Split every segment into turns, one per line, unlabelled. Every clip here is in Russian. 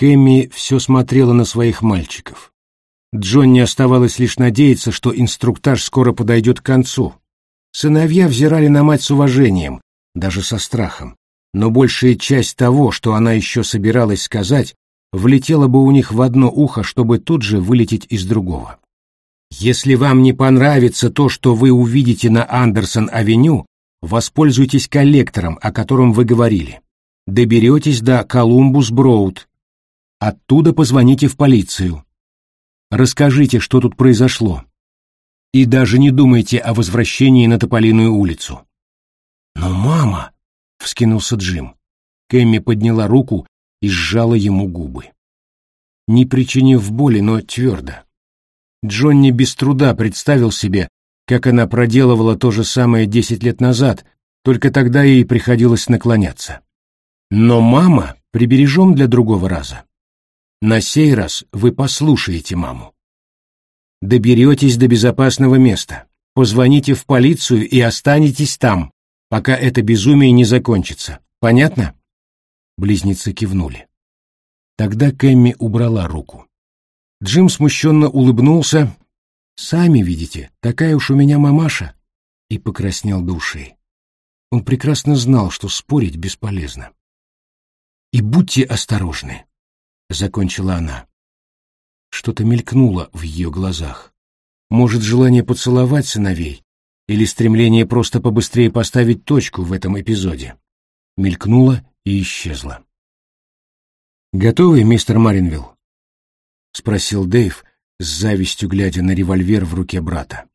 Кэмми все смотрела на своих мальчиков. Джонни оставалось лишь надеяться, что инструктаж скоро подойдет к концу. Сыновья взирали на мать с уважением, даже со страхом, но большая часть того, что она еще собиралась сказать, влетела бы у них в одно ухо, чтобы тут же вылететь из другого. Если вам не понравится то, что вы увидите на Андерсон-авеню, воспользуйтесь коллектором, о котором вы говорили. Доберетесь до Колумбус-Броуд. Оттуда позвоните в полицию. Расскажите, что тут произошло. И даже не думайте о возвращении на Тополиную улицу. «Но мама!» — вскинулся Джим. Кэмми подняла руку и сжала ему губы. Не причинив боли, но твердо. Джонни без труда представил себе, как она проделывала то же самое 10 лет назад, только тогда ей приходилось наклоняться. Но мама прибережем для другого раза. На сей раз вы послушаете маму. Доберетесь до безопасного места, позвоните в полицию и останетесь там, пока это безумие не закончится. Понятно? Близнецы кивнули. Тогда Кэмми убрала руку. Джим смущенно улыбнулся. «Сами видите, такая уж у меня мамаша», и покраснел до ушей. Он прекрасно знал, что спорить бесполезно. «И будьте осторожны», — закончила она. Что-то мелькнуло в ее глазах. Может, желание поцеловать сыновей или стремление просто побыстрее поставить точку в этом эпизоде. Мелькнуло и исчезло. «Готовы, мистер Маринвилл?» — спросил Дэйв, с завистью глядя на револьвер в руке брата.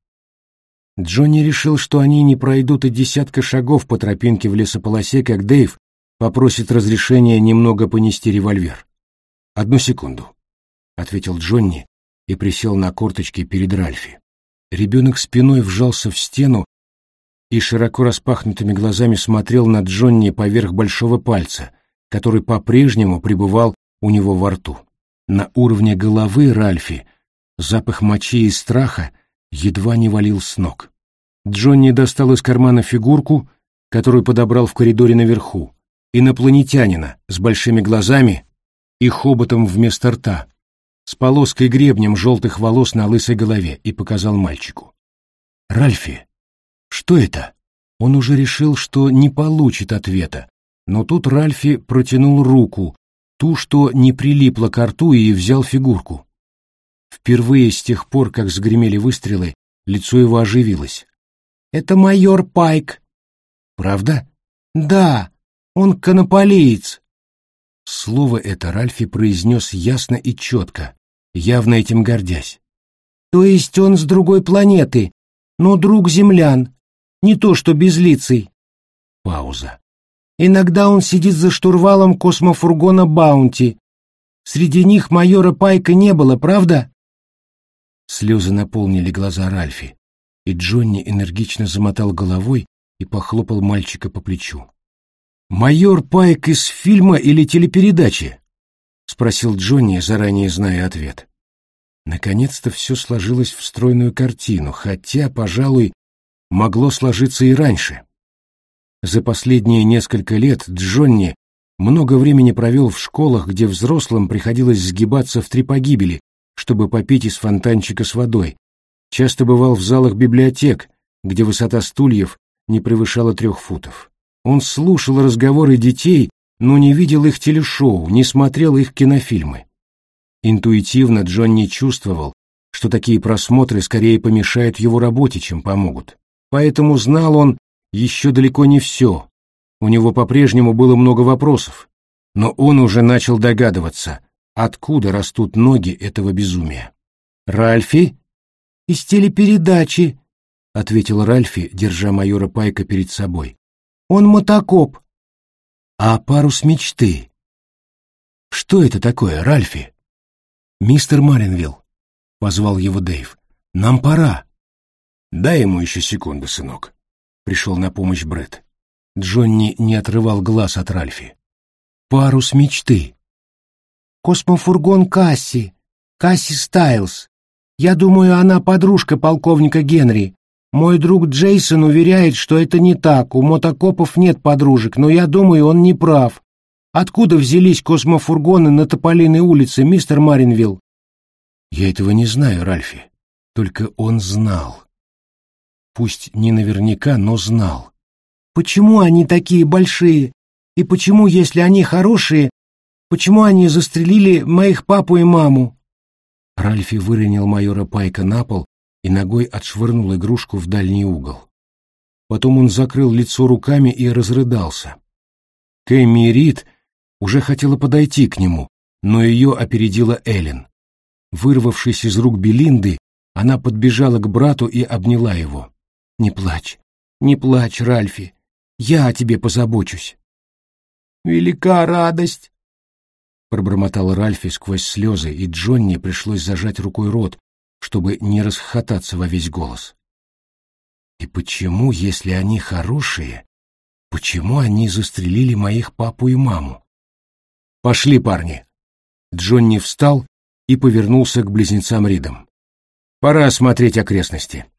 Джонни решил, что они не пройдут и десятка шагов по тропинке в лесополосе, как Дэйв попросит разрешения немного понести револьвер. «Одну секунду», — ответил Джонни и присел на корточки перед Ральфи. Ребенок спиной вжался в стену и широко распахнутыми глазами смотрел на Джонни поверх большого пальца, который по-прежнему пребывал у него во рту. На уровне головы Ральфи запах мочи и страха едва не валил с ног. Джонни достал из кармана фигурку, которую подобрал в коридоре наверху, инопланетянина с большими глазами и хоботом вместо рта, с полоской гребнем желтых волос на лысой голове, и показал мальчику. «Ральфи, что это?» Он уже решил, что не получит ответа, но тут Ральфи протянул руку, ту, что не прилипла к рту, и взял фигурку. Впервые с тех пор, как загремели выстрелы, лицо его оживилось. «Это майор Пайк». «Правда?» «Да, он конополиец». Слово это Ральфи произнес ясно и четко, явно этим гордясь. «То есть он с другой планеты, но друг землян, не то что безлицый». Пауза. «Иногда он сидит за штурвалом космофургона «Баунти». Среди них майора Пайка не было, правда?» Слезы наполнили глаза Ральфи, и Джонни энергично замотал головой и похлопал мальчика по плечу. «Майор Пайк из фильма или телепередачи?» — спросил Джонни, заранее зная ответ. Наконец-то все сложилось в стройную картину, хотя, пожалуй, могло сложиться и раньше. За последние несколько лет Джонни много времени провел в школах, где взрослым приходилось сгибаться в три погибели, чтобы попить из фонтанчика с водой. Часто бывал в залах библиотек, где высота стульев не превышала 3 футов. Он слушал разговоры детей, но не видел их телешоу, не смотрел их кинофильмы. Интуитивно Джонни чувствовал, что такие просмотры скорее помешают его работе, чем помогут. Поэтому знал он еще далеко не все. У него по-прежнему было много вопросов, но он уже начал догадываться, откуда растут ноги этого безумия. «Ральфи?» «Из телепередачи», — ответил Ральфи, держа майора Пайка перед собой. «Он мотокоп». «А парус мечты? Что это такое, Ральфи?» «Мистер Маринвилл», — позвал его Дэйв, — «нам пора». «Дай ему еще секунду, сынок», — пришел на помощь Брэд. Джонни не отрывал глаз от Ральфи. «Парус мечты». «Космофургон Касси Стайлз. Я думаю, она подружка полковника Генри. Мой друг Джейсон уверяет, что это не так, у мотокопов нет подружек, но я думаю, он не прав. Откуда взялись космофургоны на Тополиной улице, мистер Маринвилл? Я этого не знаю, Ральфи. Только он знал. Пусть не наверняка, но знал. Почему они такие большие? И почему, если они хорошие, почему они застрелили моих папу и маму? Ральфи выронил майора Пайка на пол и ногой отшвырнул игрушку в дальний угол. Потом он закрыл лицо руками и разрыдался. Кэмми Рид уже хотела подойти к нему, но ее опередила Эллен. Вырвавшись из рук Белинды, она подбежала к брату и обняла его. «Не плачь, Ральфи, я о тебе позабочусь». «Велика радость», — пробормотал Ральфи сквозь слезы, и Джонни пришлось зажать рукой рот, чтобы не расхохотаться во весь голос. «И почему, если они хорошие, почему они застрелили моих папу и маму?» «Пошли, парни!» Джонни встал и повернулся к близнецам Ридам. «Пора осмотреть окрестности».